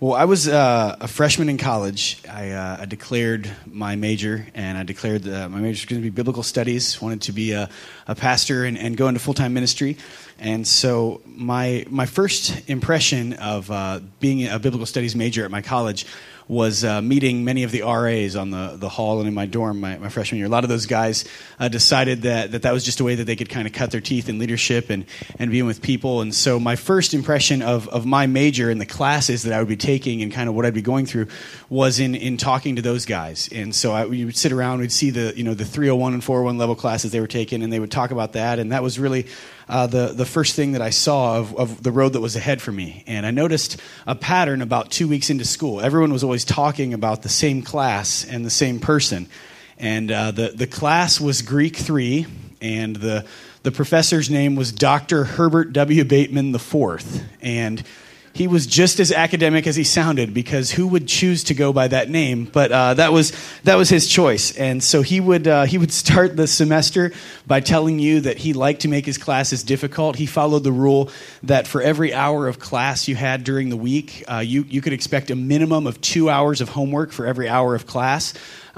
Well, I was a freshman in college. I declared my major, and I declared that my major was going to be biblical studies. Wanted to be a pastor and go into full-time ministry. And so my first impression of being a biblical studies major at my college was meeting many of the RAs on the hall and in my dorm my freshman year. A lot of those guys decided that was just a way that they could kind of cut their teeth in leadership and being with people. And so my first impression of my major and the classes that I would be taking and kind of what I'd be going through was in talking to those guys. And so we would sit around, we'd see the 301 and 401 level classes they were taking, and they would talk about that. And that was really the first thing that I saw of the road that was ahead for me. And I noticed a pattern about 2 weeks into school. Everyone was always talking about the same class and the same person. And the class was Greek 3, and the professor's name was Dr. Herbert W. Bateman IV. And he was just as academic as he sounded, because who would choose to go by that name? But that was his choice. And so he would start the semester by telling you that he liked to make his classes difficult. He followed the rule that for every hour of class you had during the week, you could expect a minimum of 2 hours of homework for every hour of class.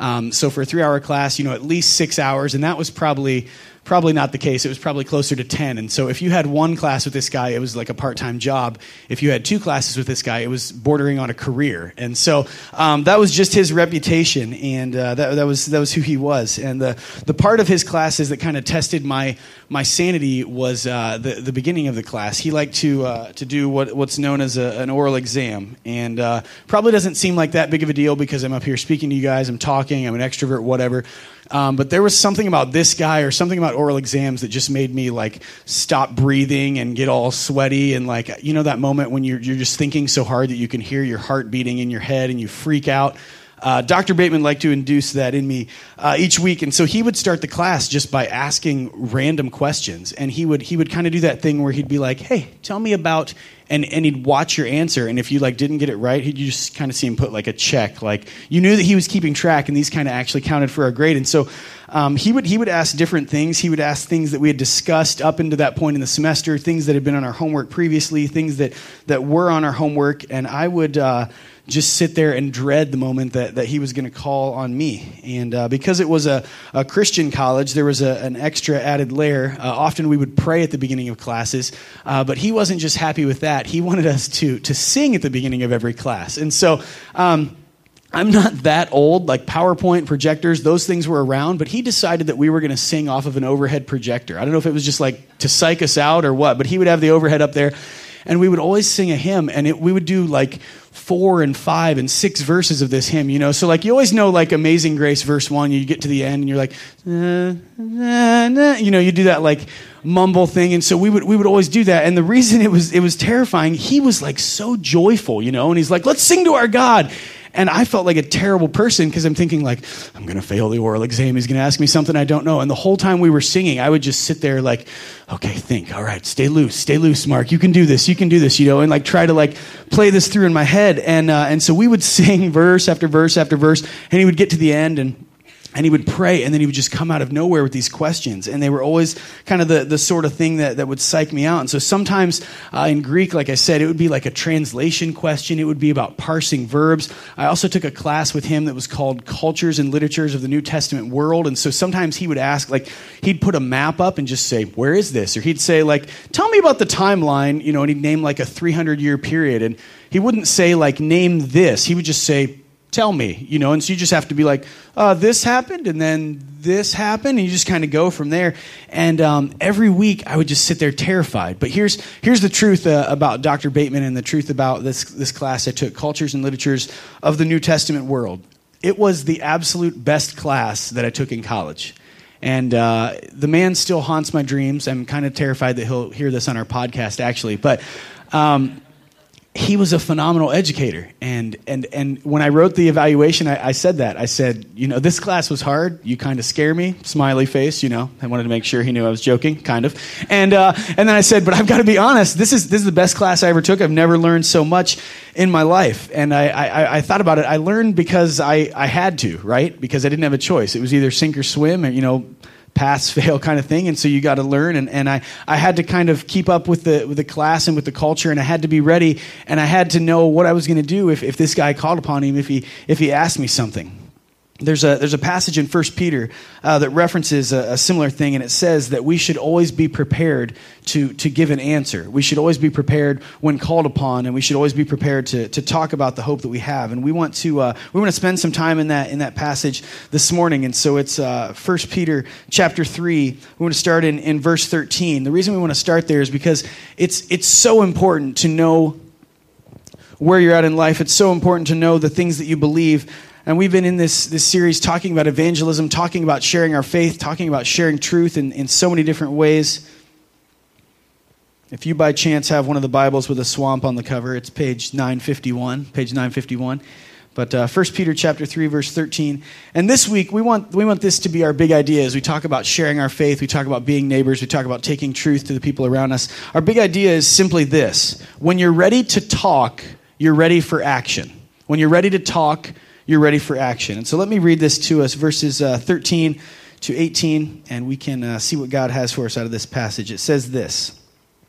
So for a 3-hour class, at least 6 hours, and that was probably not the case. It was probably closer to 10. And so if you had one class with this guy, it was like a part-time job. If you had 2 classes with this guy, it was bordering on a career. And so that was just his reputation, and that was who he was. And the part of his classes that kind of tested my sanity was the beginning of the class. He liked to do what's known as an oral exam, and probably doesn't seem like that big of a deal because I'm up here speaking to you guys, I'm talking, I'm an extrovert, whatever. But there was something about this guy or something about oral exams that just made me like stop breathing and get all sweaty, and like, that moment when you're just thinking so hard that you can hear your heart beating in your head and you freak out. Dr. Bateman liked to induce that in me each week, and so he would start the class just by asking random questions, and he would kind of do that thing where he'd be like, "Hey, tell me about," and he'd watch your answer, and if you like didn't get it right, you just kind of see him put like a check, like you knew that he was keeping track, and these kind of actually counted for a grade. And so he would ask different things. He would ask things that we had discussed up into that point in the semester, things that had been on our homework previously, things that were on our homework, and I would just sit there and dread the moment that he was going to call on me. And because it was a Christian college, there was an extra added layer. Often we would pray at the beginning of classes, but he wasn't just happy with that. He wanted us to sing at the beginning of every class. And so I'm not that old, like PowerPoint projectors, those things were around, but he decided that we were going to sing off of an overhead projector. I don't know if it was just like to psych us out or what, but he would have the overhead up there, and we would always sing a hymn, and we would do like 4 and 5 and 6 verses of this hymn, So like you always know, like Amazing Grace verse 1, you get to the end and you're like, you do that like mumble thing, and so we would always do that. And the reason it was terrifying, he was like so joyful, and he's like, let's sing to our God. And I felt like a terrible person because I'm thinking like, I'm going to fail the oral exam. He's going to ask me something I don't know. And the whole time we were singing, I would just sit there like, okay, think. All right, stay loose, Mark. You can do this, and like try to like play this through in my head. And so we would sing verse after verse after verse, and he would get to the end and he would pray, and then he would just come out of nowhere with these questions. And they were always kind of the sort of thing that would psych me out. And so sometimes in Greek, like I said, it would be like a translation question. It would be about parsing verbs. I also took a class with him that was called Cultures and Literatures of the New Testament World. And so sometimes he would ask, like, he'd put a map up and just say, where is this? Or he'd say, like, tell me about the timeline, and he'd name like a 300-year period. And he wouldn't say, like, name this. He would just say, tell me, and so you just have to be like, this happened, and then this happened, and you just kind of go from there. And every week I would just sit there terrified. But here's the truth about Dr. Bateman, and the truth about this class I took, Cultures and Literatures of the New Testament World. It was the absolute best class that I took in college. And the man still haunts my dreams. I'm kind of terrified that he'll hear this on our podcast, actually. But he was a phenomenal educator. And when I wrote the evaluation, I said that. I said, this class was hard. You kind of scare me. Smiley face, I wanted to make sure he knew I was joking, kind of. And then I said, but I've got to be honest, this is the best class I ever took. I've never learned so much in my life. And I thought about it. I learned because I had to, right? Because I didn't have a choice. It was either sink or swim, and, pass, fail kind of thing. And so you got to learn. And I had to kind of keep up with the class and with the culture, and I had to be ready, and I had to know what I was going to do if this guy called upon him, if he asked me something. There's a passage in 1 Peter that references a similar thing, and it says that we should always be prepared to give an answer. We should always be prepared when called upon, and we should always be prepared to talk about the hope that we have. And we want to spend some time in that passage this morning. And so it's 1 Peter chapter 3. We want to start in verse 13. The reason we want to start there is because it's so important to know where you're at in life. It's so important to know the things that you believe. And we've been in this series talking about evangelism, talking about sharing our faith, talking about sharing truth in so many different ways. If you by chance have one of the Bibles with a swamp on the cover, it's page 951. But 1 Peter chapter 3, verse 13. And this week, we want this to be our big idea as we talk about sharing our faith, we talk about being neighbors, we talk about taking truth to the people around us. Our big idea is simply this: when you're ready to talk, you're ready for action. When you're ready to talk, you're ready for action. And so let me read this to us, verses 13 to 18, and we can see what God has for us out of this passage. It says this: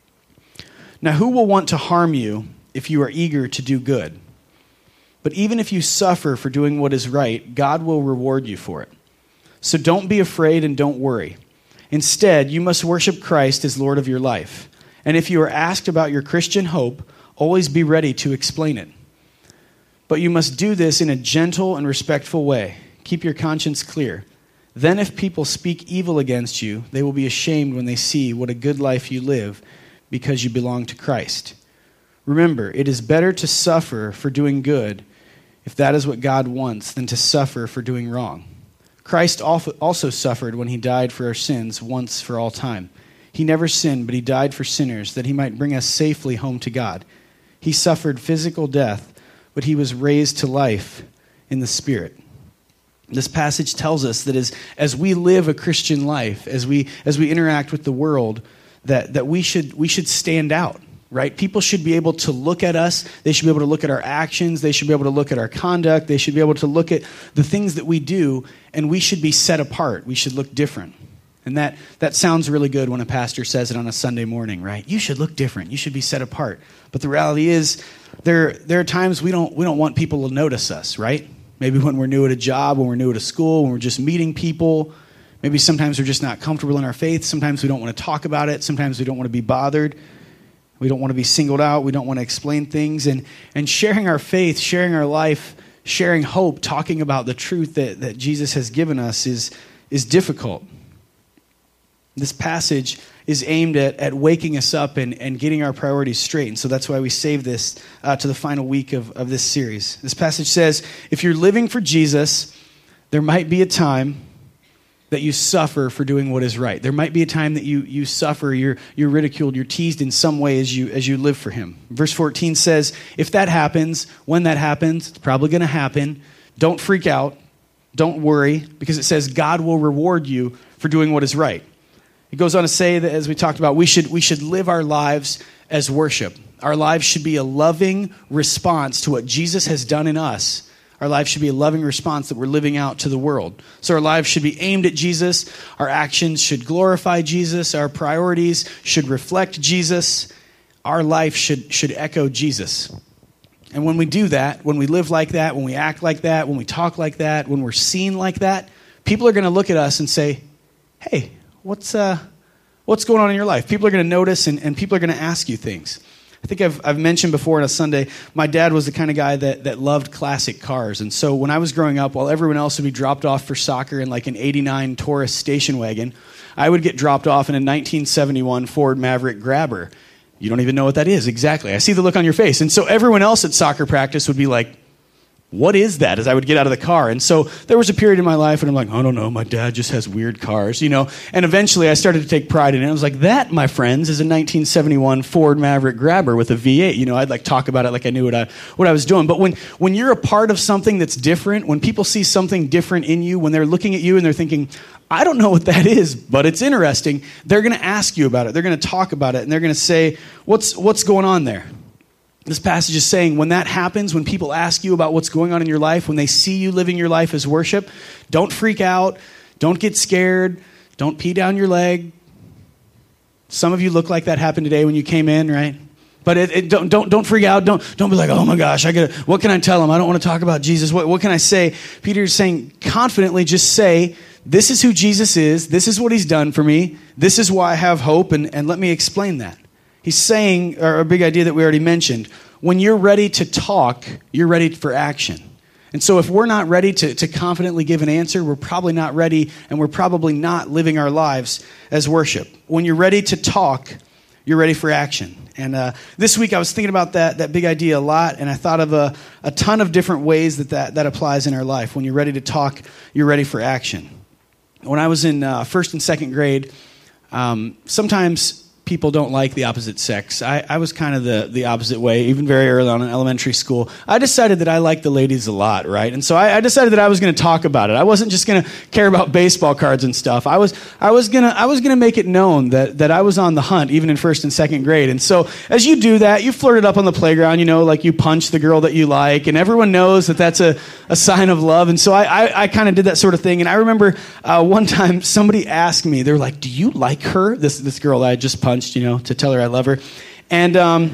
Now who will want to harm you if you are eager to do good? But even if you suffer for doing what is right, God will reward you for it. So don't be afraid and don't worry. Instead, you must worship Christ as Lord of your life. And if you are asked about your Christian hope, always be ready to explain it. But you must do this in a gentle and respectful way. Keep your conscience clear. Then if people speak evil against you, they will be ashamed when they see what a good life you live because you belong to Christ. Remember, it is better to suffer for doing good, if that is what God wants, than to suffer for doing wrong. Christ also suffered when he died for our sins once for all time. He never sinned, but he died for sinners, that he might bring us safely home to God. He suffered physical death, but he was raised to life in the Spirit. This passage tells us that as we live a Christian life, as we interact with the world, that we should stand out, right? People should be able to look at us. They should be able to look at our actions. They should be able to look at our conduct. They should be able to look at the things that we do, and we should be set apart. We should look different. And that sounds really good when a pastor says it on a Sunday morning, right? You should look different. You should be set apart. But the reality is, there are times we don't want people to notice us, right? Maybe when we're new at a job, when we're new at a school, when we're just meeting people. Maybe sometimes we're just not comfortable in our faith. Sometimes we don't want to talk about it. Sometimes we don't want to be bothered. We don't want to be singled out. We don't want to explain things. And sharing our faith, sharing our life, sharing hope, talking about the truth that Jesus has given us is difficult. This passage is aimed at waking us up and getting our priorities straight. And so that's why we save this to the final week of this series. This passage says, if you're living for Jesus, there might be a time that you suffer for doing what is right. There might be a time that you suffer, you're ridiculed, you're teased in some way as you live for him. Verse 14 says, if that happens, when that happens, it's probably going to happen, don't freak out, don't worry, because it says God will reward you for doing what is right. It goes on to say that, as we talked about, we should live our lives as worship. Our lives should be a loving response to what Jesus has done in us. Our lives should be a loving response that we're living out to the world. So our lives should be aimed at Jesus. Our actions should glorify Jesus. Our priorities should reflect Jesus. Our life should echo Jesus. And when we do that, when we live like that, when we act like that, when we talk like that, when we're seen like that, people are going to look at us and say, hey, what's going on in your life? People are going to notice, and people are going to ask you things. I think I've mentioned before on a Sunday, my dad was the kind of guy that loved classic cars. And so when I was growing up, while everyone else would be dropped off for soccer in like an 89 Taurus station wagon, I would get dropped off in a 1971 Ford Maverick Grabber. You don't even know what that is. Exactly. I see the look on your face. And so everyone else at soccer practice would be like, what is that? As I would get out of the car. And so there was a period in my life when I'm like, I don't know, my dad just has weird cars, And eventually I started to take pride in it. I was like, that, my friends, is a 1971 Ford Maverick Grabber with a V8. I'd like talk about it like I knew what I was doing. But when you're a part of something that's different, when people see something different in you, when they're looking at you and they're thinking, I don't know what that is, but it's interesting, they're going to ask you about it. They're going to talk about it, and they're going to say, what's going on there? This passage is saying when that happens, when people ask you about what's going on in your life, when they see you living your life as worship, don't freak out, don't get scared, Don't pee down your leg. Some of you look like that happened today when you came in, right? But don't freak out. Don't be like, oh my gosh, what can I tell him? I don't want to talk about Jesus. What can I say? Peter is saying confidently, just say, this is who Jesus is. This is what he's done for me. This is why I have hope, and let me explain that. He's saying, or a big idea that we already mentioned, when you're ready to talk, you're ready for action. And so if we're not ready to confidently give an answer, we're probably not ready, and we're probably not living our lives as worship. When you're ready to talk, you're ready for action. And this week I was thinking about that big idea a lot, and I thought of a ton of different ways that applies in our life. When you're ready to talk, you're ready for action. When I was in first and second grade, sometimes people don't like the opposite sex. I was kind of the opposite way, even very early on in elementary school. I decided that I liked the ladies a lot, right? And so I decided that I was going to talk about it. I wasn't just going to care about baseball cards and stuff. I was gonna make it known that I was on the hunt, even in first and second grade. And so as you do that, you flirt it up on the playground, like you punch the girl that you like, and everyone knows that that's a sign of love. And so I kind of did that sort of thing. And I remember one time somebody asked me, they were like, do you like her? This girl that I just punched, to tell her I love her. And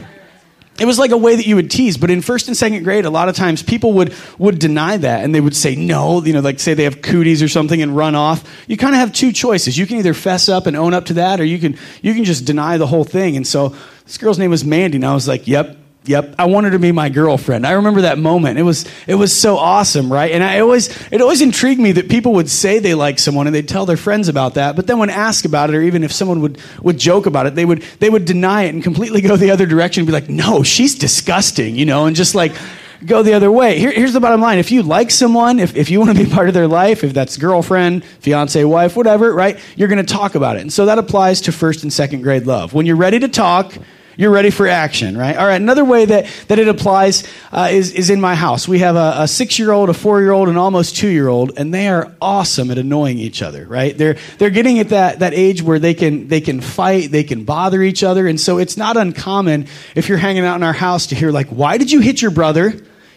it was like a way that you would tease. But in first and second grade, a lot of times people would deny that, and they would say no, like say they have cooties or something and run off. You kind of have two choices. You can either fess up and own up to that, or you can just deny the whole thing. And so this girl's name was Mandy, and I was like, Yep, I want her to be my girlfriend. I remember that moment. It was so awesome, right? And it always intrigued me that people would say they like someone and they'd tell their friends about that, but then when asked about it, or even if someone would joke about it, they would deny it and completely go the other direction and be like, no, she's disgusting, and just like go the other way. Here's the bottom line. If you like someone, if you want to be part of their life, if that's girlfriend, fiance, wife, whatever, right, you're going to talk about it. And so that applies to first and second grade love. When you're ready to talk, you're ready for action, right? All right, another way that it applies is in my house. We have a 6-year-old, a 4-year-old, and almost 2-year-old, and they are awesome at annoying each other, right? They're getting at that age where they can fight, they can bother each other, and so it's not uncommon if you're hanging out in our house to hear like, why did you hit your brother?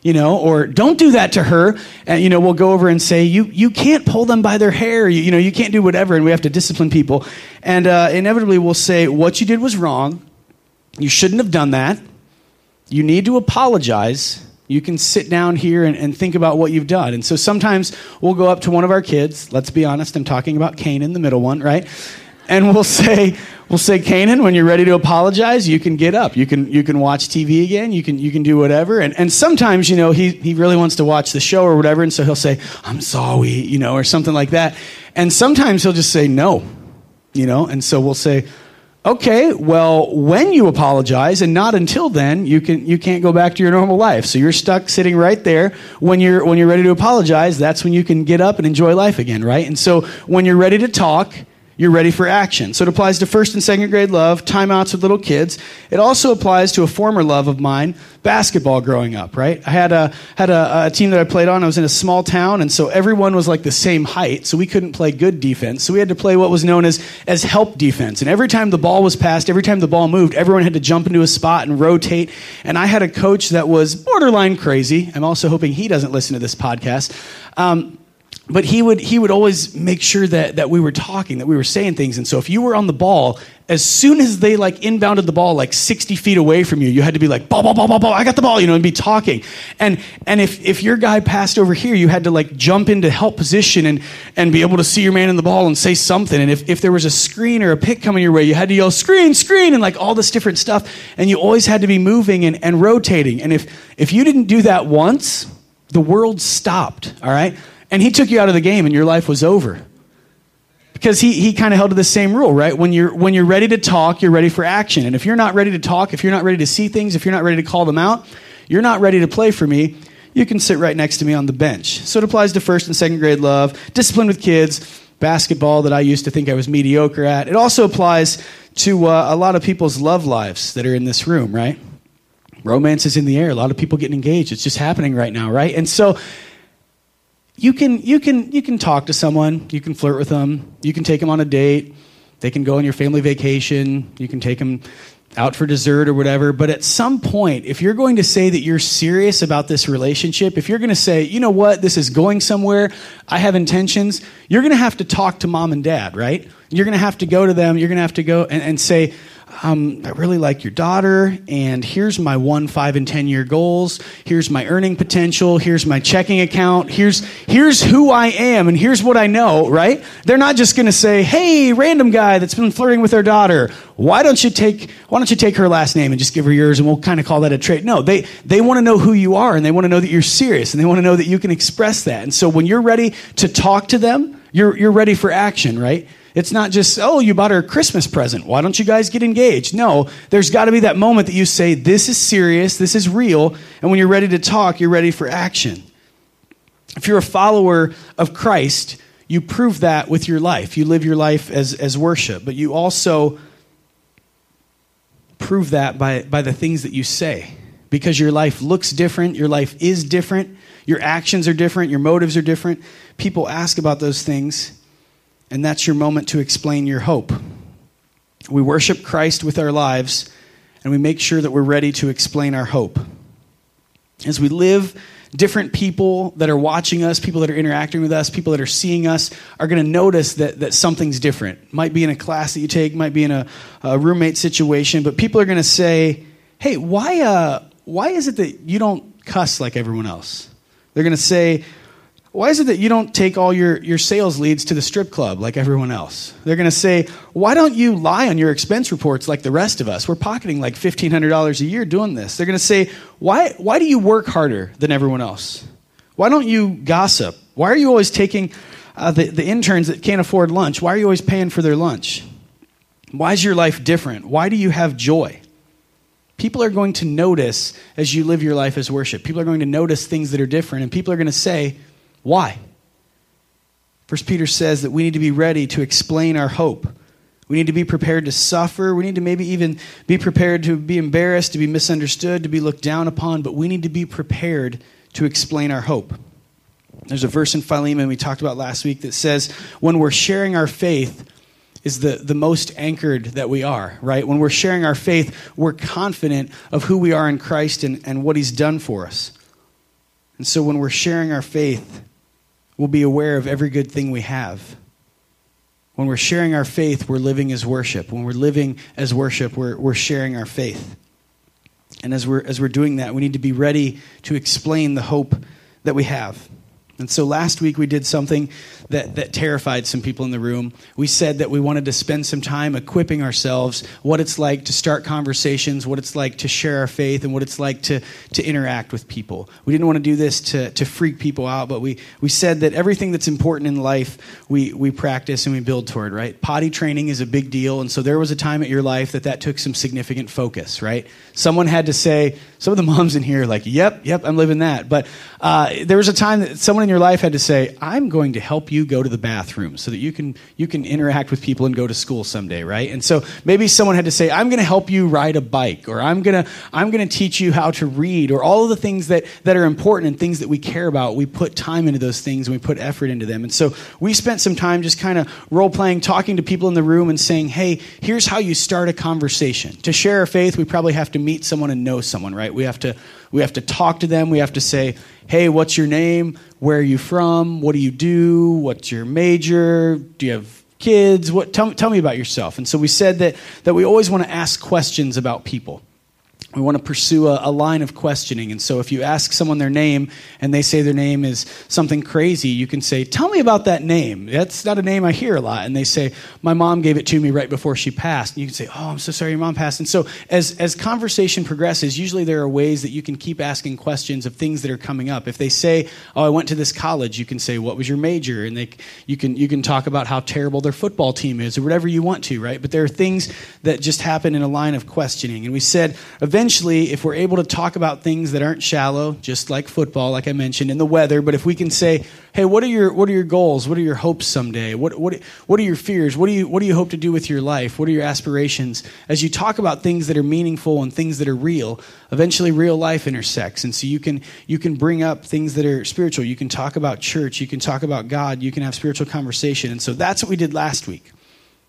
Or don't do that to her. And, we'll go over and say, you can't pull them by their hair. You can't do whatever, and we have to discipline people. And inevitably we'll say, what you did was wrong. You shouldn't have done that. You need to apologize. You can sit down here and think about what you've done. And so sometimes we'll go up to one of our kids. Let's be honest, I'm talking about Canaan, the middle one, right? And we'll say, Canaan, when you're ready to apologize, you can get up. You can watch TV again. You can do whatever. And sometimes, he really wants to watch the show or whatever, and so he'll say, I'm sorry, or something like that. And sometimes he'll just say no, and so we'll say, okay, well, when you apologize, and not until then, you can't go back to your normal life. So you're stuck sitting right there. When you're ready to apologize, that's when you can get up and enjoy life again, right? And so when you're ready to talk, you're ready for action. So it applies to first and second grade love, timeouts with little kids. It also applies to a former love of mine, basketball growing up, right? I had a team that I played on. I was in a small town, and so everyone was like the same height, so we couldn't play good defense. So we had to play what was known as help defense. And every time the ball was passed, every time the ball moved, everyone had to jump into a spot and rotate. And I had a coach that was borderline crazy. I'm also hoping he doesn't listen to this podcast. But he would always make sure that we were talking, that we were saying things. And so if you were on the ball, as soon as they inbounded the ball 60 feet away from you, you had to be like, ball, I got the ball, and be talking. And if your guy passed over here, you had to jump into help position and be able to see your man in the ball and say something. And if there was a screen or a pick coming your way, you had to yell, screen, and all this different stuff. And you always had to be moving and rotating. And if you didn't do that once, the world stopped, all right? And he took you out of the game and your life was over. Because he kind of held to the same rule, right? When you're ready to talk, you're ready for action. And if you're not ready to talk, if you're not ready to see things, if you're not ready to call them out, you're not ready to play for me, you can sit right next to me on the bench. So it applies to first and second grade love, discipline with kids, basketball that I used to think I was mediocre at. It also applies to a lot of people's love lives that are in this room, right? Romance is in the air. A lot of people getting engaged. It's just happening right now, right? And so you can talk to someone, you can flirt with them, you can take them on a date, they can go on your family vacation, you can take them out for dessert or whatever. But at some point, if you're going to say that you're serious about this relationship, if you're going to say, you know what, this is going somewhere, I have intentions, you're going to have to talk to mom and dad, right? You're going to have to go to them. You're going to have to go and say, I really like your daughter, and here's my 1, 5, and 10-year goals. Here's my earning potential. Here's my checking account. Here's who I am, and here's what I know, right? They're not just going to say, hey, random guy that's been flirting with our daughter, why don't you take her last name and just give her yours, and we'll kind of call that a trait. No, they want to know who you are, and they want to know that you're serious, and they want to know that you can express that. And so when you're ready to talk to them, you're ready for action, right? It's not just, oh, you bought her a Christmas present. Why don't you guys get engaged? No, there's got to be that moment that you say, this is serious, this is real, and when you're ready to talk, you're ready for action. If you're a follower of Christ, you prove that with your life. You live your life as worship, but you also prove that by the things that you say, because your life looks different, your life is different, your actions are different, your motives are different. People ask about those things, and that's your moment to explain your hope. We worship Christ with our lives, and we make sure that we're ready to explain our hope. As we live, different people that are watching us, people that are interacting with us, people that are seeing us, are going to notice that something's different. Might be in a class that you take, might be in a roommate situation, but people are going to say, hey, why is it that you don't cuss like everyone else? They're going to say, why is it that you don't take all your sales leads to the strip club like everyone else? They're going to say, why don't you lie on your expense reports like the rest of us? We're pocketing like $1,500 a year doing this. They're going to say, why do you work harder than everyone else? Why don't you gossip? Why are you always taking the interns that can't afford lunch? Why are you always paying for their lunch? Why is your life different? Why do you have joy? People are going to notice as you live your life as worship. People are going to notice things that are different, and people are going to say, why? 1 Peter says that we need to be ready to explain our hope. We need to be prepared to suffer. We need to maybe even be prepared to be embarrassed, to be misunderstood, to be looked down upon, but we need to be prepared to explain our hope. There's a verse in Philemon we talked about last week that says when we're sharing our faith is the most anchored that we are, right? When we're sharing our faith, we're confident of who we are in Christ and what he's done for us. And so when we're sharing our faith, we'll be aware of every good thing we have. When we're sharing our faith, we're living as worship. When we're living as worship, we're sharing our faith. And as we're doing that, we need to be ready to explain the hope that we have. And so last week we did something that terrified some people in the room. We said that we wanted to spend some time equipping ourselves, what it's like to start conversations, what it's like to share our faith, and what it's like to interact with people. We didn't want to do this to freak people out, but we said that everything that's important in life, we practice and we build toward, right? Potty training is a big deal, and so there was a time at your life that took some significant focus, right? Someone had to say, some of the moms in here are like, yep, I'm living that. But there was a time that someone in your life had to say, I'm going to help you go to the bathroom so that you can interact with people and go to school someday, right? And so maybe someone had to say, I'm going to help you ride a bike, or I'm going to teach you how to read, or all of the things that are important and things that we care about. We put time into those things and we put effort into them. And so we spent some time just kind of role-playing, talking to people in the room and saying, hey, here's how you start a conversation. To share our faith, we probably have to meet someone and know someone, right? We have to talk to them. We have to say, hey, what's your name? Where are you from? What do you do? What's your major? Do you have kids? Tell me about yourself. And so we said that we always want to ask questions about people. We want to pursue a line of questioning. And so if you ask someone their name and they say their name is something crazy, you can say, tell me about that name. That's not a name I hear a lot. And they say, my mom gave it to me right before she passed. And you can say, oh, I'm so sorry your mom passed. And so as conversation progresses, usually there are ways that you can keep asking questions of things that are coming up. If they say, oh, I went to this college, you can say, what was your major? And you can talk about how terrible their football team is or whatever you want to, right? But there are things that just happen in a line of questioning. And we said, eventually, if we're able to talk about things that aren't shallow, just like football, like I mentioned, and the weather, but if we can say, hey, what are your goals? What are your hopes someday? What are your fears? What do you hope to do with your life? What are your aspirations? As you talk about things that are meaningful and things that are real, eventually real life intersects. And so you can bring up things that are spiritual. You can talk about church. You can talk about God. You can have spiritual conversation. And so that's what we did last week.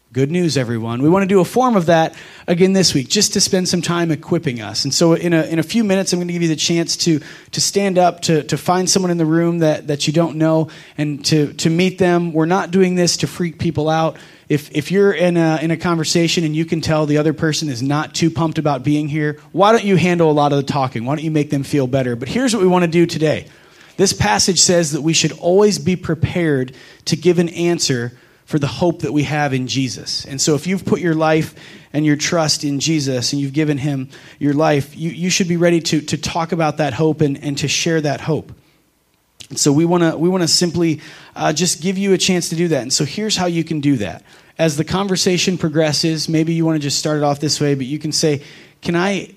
Good news, everyone. We want to do a form of that again this week, just to spend some time equipping us. And so in a few minutes, I'm going to give you the chance to stand up, to find someone in the room that you don't know, and to meet them. We're not doing this to freak people out. If you're in a conversation and you can tell the other person is not too pumped about being here, why don't you handle a lot of the talking? Why don't you make them feel better? But here's what we want to do today. This passage says that we should always be prepared to give an answer for the hope that we have in Jesus. And so if you've put your life and your trust in Jesus and you've given him your life, you should be ready to talk about that hope and to share that hope. And so we want to simply just give you a chance to do that. And so here's how you can do that. As the conversation progresses, maybe you want to just start it off this way, but you can say, can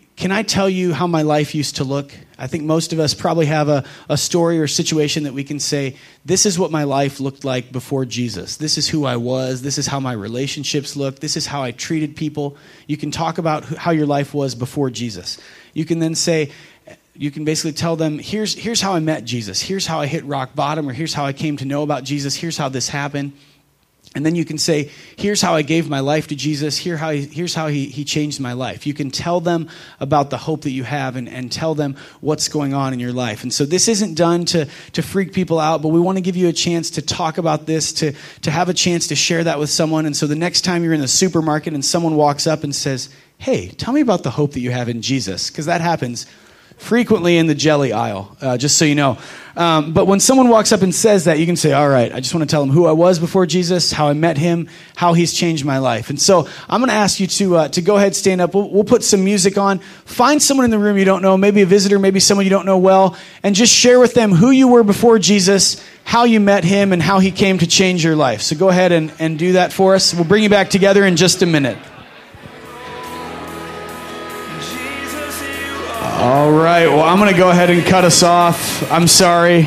I tell you how my life used to look? I think most of us probably have a story or situation that we can say, this is what my life looked like before Jesus. This is who I was. This is how my relationships looked. This is how I treated people. You can talk about how your life was before Jesus. You can then say, you can basically tell them, here's how I met Jesus. Here's how I hit rock bottom, or here's how I came to know about Jesus. Here's how this happened. And then you can say, here's how I gave my life to Jesus. Here's how he changed my life. You can tell them about the hope that you have and tell them what's going on in your life. And so this isn't done to freak people out, but we want to give you a chance to talk about this, to have a chance to share that with someone. And so the next time you're in the supermarket and someone walks up and says, hey, tell me about the hope that you have in Jesus, because that happens frequently in the jelly aisle, just so you know. But when someone walks up and says that, you can say, all right, I just want to tell them who I was before Jesus, how I met him, how he's changed my life. And so I'm going to ask you to go ahead, stand up. We'll put some music on. Find someone in the room you don't know, maybe a visitor, maybe someone you don't know well, and just share with them who you were before Jesus, how you met him, and how he came to change your life. So go ahead and do that for us. We'll bring you back together in just a minute. All right, well, I'm going to go ahead and cut us off. I'm sorry.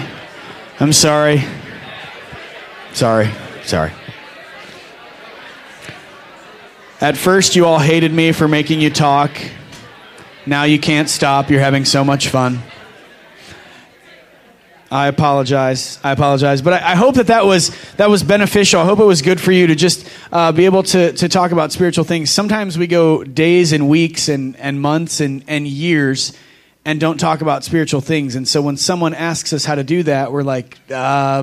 At first, you all hated me for making you talk. Now you can't stop. You're having so much fun. I apologize. But I hope that was beneficial. I hope it was good for you to just be able to talk about spiritual things. Sometimes we go days and weeks and months and years and don't talk about spiritual things. And so when someone asks us how to do that, we're like, I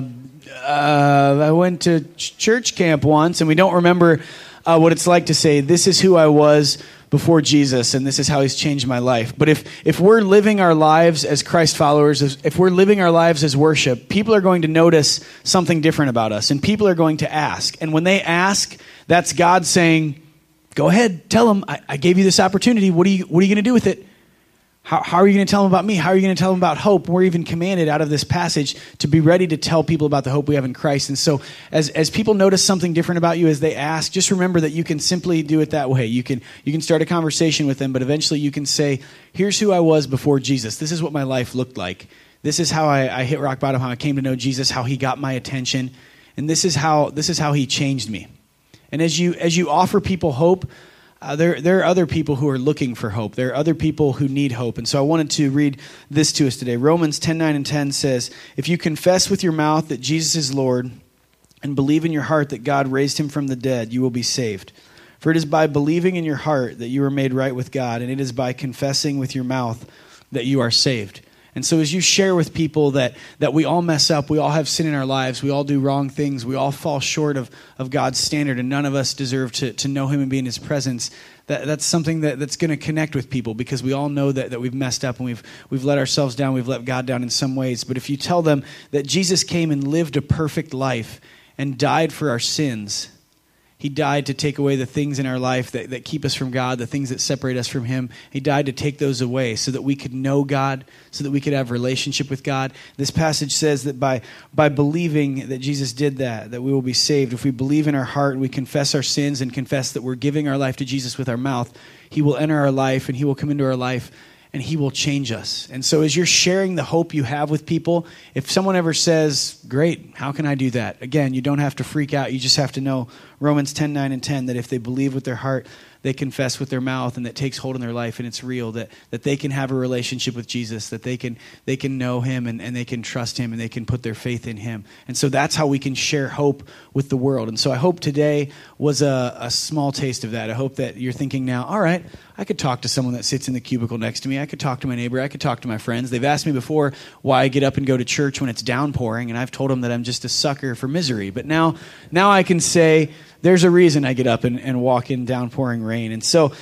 went to church camp once, and we don't remember what it's like to say, this is who I was before Jesus, and this is how he's changed my life. But if we're living our lives as Christ followers, if we're living our lives as worship, people are going to notice something different about us, and people are going to ask. And when they ask, that's God saying, go ahead, tell them, I gave you this opportunity. What are you going to do with it? How are you going to tell them about me? How are you going to tell them about hope? We're even commanded out of this passage to be ready to tell people about the hope we have in Christ. And so as people notice something different about you as they ask, just remember that you can simply do it that way. You can start a conversation with them, but eventually you can say, here's who I was before Jesus. This is what my life looked like. This is how I hit rock bottom, how I came to know Jesus, how he got my attention. And this is how he changed me. And as you offer people hope, there are other people who are looking for hope. There are other people who need hope. And so I wanted to read this to us today. Romans 10:9 and 10 says, if you confess with your mouth that Jesus is Lord and believe in your heart that God raised him from the dead, you will be saved. For it is by believing in your heart that you are made right with God, and it is by confessing with your mouth that you are saved. And so as you share with people that we all mess up, we all have sin in our lives, we all do wrong things, we all fall short of God's standard, and none of us deserve to know him and be in his presence, that's something that's going to connect with people, because we all know that we've messed up and we've let ourselves down, we've let God down in some ways. But if you tell them that Jesus came and lived a perfect life and died for our sins, he died to take away the things in our life that keep us from God, the things that separate us from him. He died to take those away so that we could know God, so that we could have a relationship with God. This passage says that by believing that Jesus did that we will be saved. If we believe in our heart and we confess our sins and confess that we're giving our life to Jesus with our mouth, he will enter our life and he will come into our life and he will change us. And so as you're sharing the hope you have with people, if someone ever says, great, how can I do that? Again, you don't have to freak out. You just have to know Romans 10:9 and 10, that if they believe with their heart they confess with their mouth and that takes hold in their life and it's real, that they can have a relationship with Jesus, that they can know him and they can trust him and they can put their faith in him. And so that's how we can share hope with the world. And so I hope today was a small taste of that. I hope that you're thinking now, all right, I could talk to someone that sits in the cubicle next to me. I could talk to my neighbor. I could talk to my friends. They've asked me before why I get up and go to church when it's downpouring, and I've told them that I'm just a sucker for misery. But now I can say there's a reason I get up and walk in downpouring rain. And so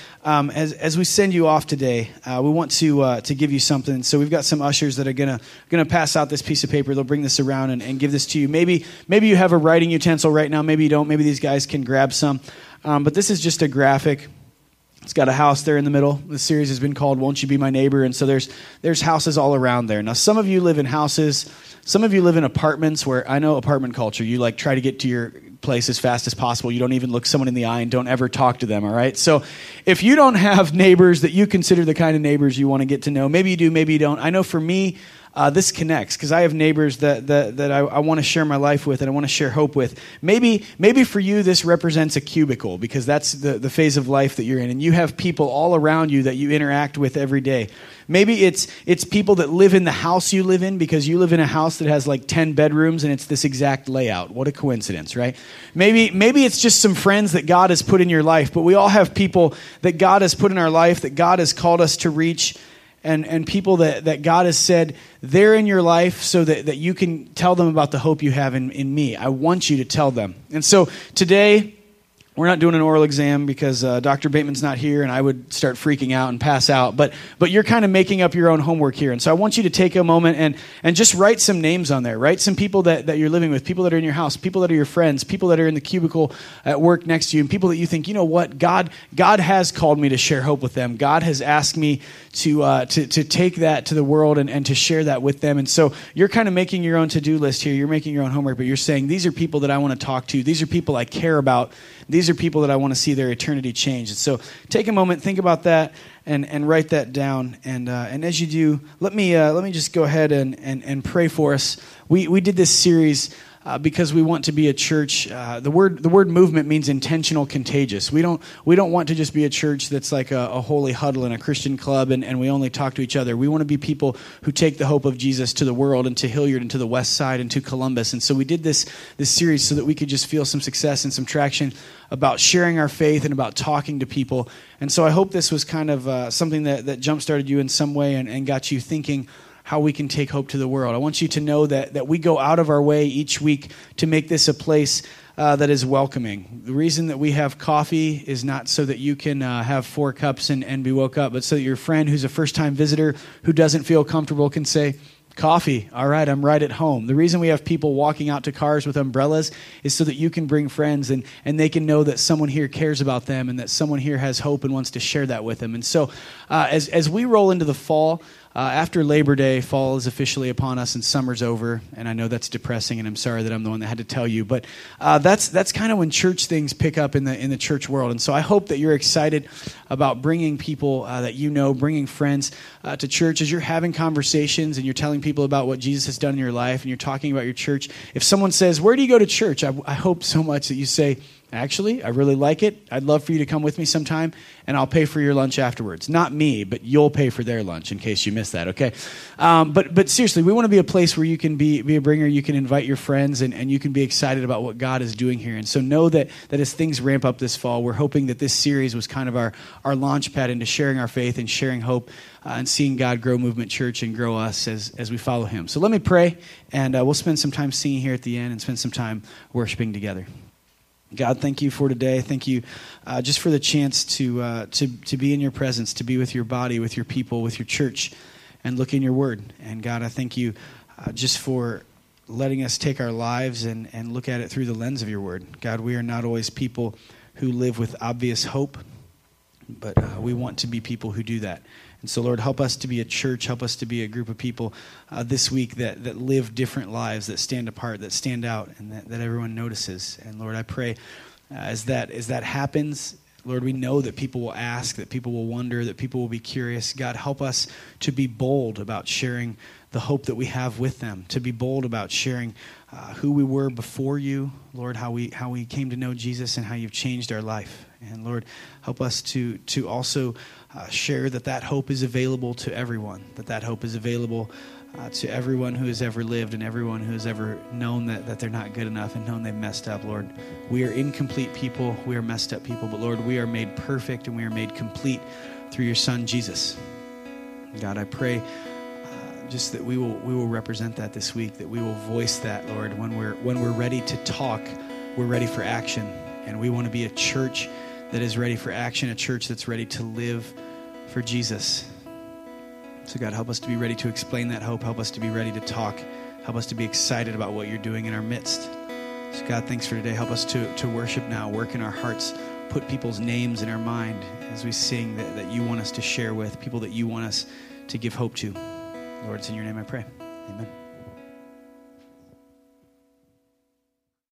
as we send you off today, we want to give you something. So we've got some ushers that are gonna pass out this piece of paper. They'll bring this around and give this to you. Maybe you have a writing utensil right now. Maybe you don't. Maybe these guys can grab some. But this is just a graphic. It's got a house there in the middle. The series has been called Won't You Be My Neighbor? And so there's houses all around there. Now, some of you live in houses. Some of you live in apartments where I know apartment culture. You like try to get to your place as fast as possible. You don't even look someone in the eye and don't ever talk to them, all right? So if you don't have neighbors that you consider the kind of neighbors you want to get to know, maybe you do, maybe you don't. I know for me, this connects because I have neighbors that I want to share my life with and I want to share hope with. Maybe for you this represents a cubicle because that's the phase of life that you're in, and you have people all around you that you interact with every day. Maybe it's people that live in the house you live in because you live in a house that has like 10 bedrooms and it's this exact layout. What a coincidence, right? Maybe it's just some friends that God has put in your life, but we all have people that God has put in our life that God has called us to reach. And people that God has said, they're in your life so that you can tell them about the hope you have in me. I want you to tell them. And so today, we're not doing an oral exam because Dr. Bateman's not here and I would start freaking out and pass out. But you're kind of making up your own homework here. And so I want you to take a moment and just write some names on there. Write some people that you're living with, people that are in your house, people that are your friends, people that are in the cubicle at work next to you, and people that you think, you know what, God has called me to share hope with them. God has asked me to take that to the world and to share that with them. And so you're kind of making your own to-do list here. You're making your own homework, but you're saying, these are people that I want to talk to. These are people I care about. These are people that I want to see their eternity change. And so take a moment, think about that, and write that down. And as you do, let me just go ahead and pray for us. We did this series because we want to be a church. The word movement means intentional, contagious. We don't want to just be a church that's like a holy huddle in a Christian club and we only talk to each other. We want to be people who take the hope of Jesus to the world and to Hilliard and to the West Side and to Columbus. And so we did this series so that we could just feel some success and some traction about sharing our faith and about talking to people. And so I hope this was kind of something that jump-started you in some way and got you thinking how we can take hope to the world. I want you to know that we go out of our way each week to make this a place that is welcoming. The reason that we have coffee is not so that you can have 4 cups and be woke up, but so that your friend who's a first-time visitor who doesn't feel comfortable can say, coffee, all right, I'm right at home. The reason we have people walking out to cars with umbrellas is so that you can bring friends and they can know that someone here cares about them and that someone here has hope and wants to share that with them. And so as we roll into the fall, after Labor Day, fall is officially upon us and summer's over. And I know that's depressing, and I'm sorry that I'm the one that had to tell you. But that's kind of when church things pick up in the church world. And so I hope that you're excited about bringing people that you know, bringing friends to church. As you're having conversations and you're telling people about what Jesus has done in your life and you're talking about your church, if someone says, where do you go to church? I hope so much that you say, actually, I really like it. I'd love for you to come with me sometime, and I'll pay for your lunch afterwards. Not me, but you'll pay for their lunch in case you missed that, okay? But seriously, we want to be a place where you can be a bringer, you can invite your friends, and you can be excited about what God is doing here. And so know that as things ramp up this fall, we're hoping that this series was kind of our launch pad into sharing our faith and sharing hope and seeing God grow Movement Church and grow us as we follow Him. So let me pray, and we'll spend some time singing here at the end and spend some time worshiping together. God, thank you for today. Thank you just for the chance to be in your presence, to be with your body, with your people, with your church, and look in your word. And God, I thank you just for letting us take our lives and look at it through the lens of your word. God, we are not always people who live with obvious hope, but we want to be people who do that. And so, Lord, help us to be a church, help us to be a group of people this week that live different lives, that stand apart, that stand out, and that everyone notices. And Lord, I pray as that happens, Lord, we know that people will ask, that people will wonder, that people will be curious. God, help us to be bold about sharing the hope that we have with them, to be bold about sharing who we were before you, Lord, how we came to know Jesus and how you've changed our life. And Lord, help us to also share that hope is available to everyone, that hope is available to everyone who has ever lived and everyone who has ever known that they're not good enough and known they've messed up, Lord. We are incomplete people. We are messed up people. But, Lord, we are made perfect and we are made complete through your Son, Jesus. God, I pray just that we will represent that this week, that we will voice that, Lord. When we're ready to talk, we're ready for action. And we want to be a church that is ready for action, a church that's ready to live for Jesus. So God, help us to be ready to explain that hope. Help us to be ready to talk. Help us to be excited about what you're doing in our midst. So God, thanks for today. Help us to worship now, work in our hearts, put people's names in our mind as we sing that you want us to share with, people that you want us to give hope to. Lord, it's in your name I pray. Amen.